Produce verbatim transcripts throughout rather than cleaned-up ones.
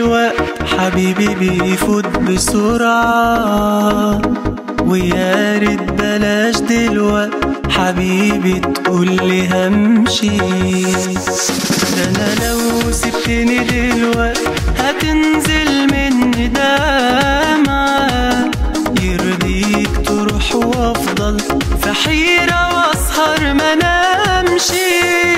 الوقت حبيبي بيفوت بسرعة، ويا ريت بلاش دلوقت حبيبي تقولي همشي. ده انا لو سبتني دلوقت هتنزل مني دمعة، يرضيك تروح وافضل في حيرة واسهر ما نمشي.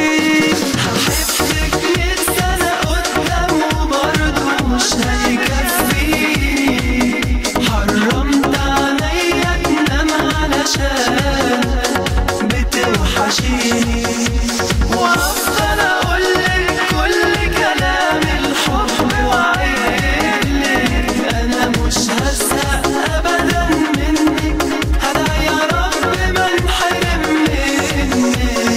هحبك مية سنة قدام وبرضه مش هيكفيني، حرمت عليا تنام علشان بتوحشيني، وافضل اقولك كل كلام الحب وعيلك. انا مش هزهق ابدا منك، هدعي يا رب ما انحرم منك.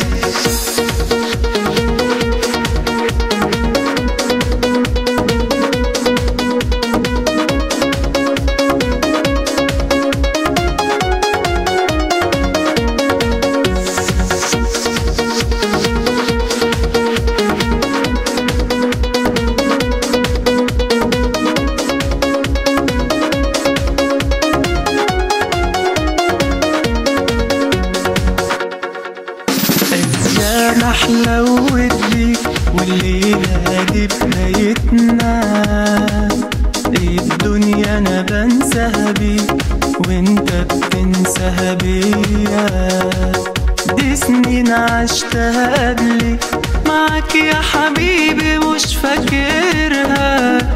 أيام أحلى وديك والليلة دي بدايتنا، الدنيا أنا بنساها بيك وأنت بتنساها بيا. دي سنين عشتها قبلي معاك يا حبيبي مش فاكرها،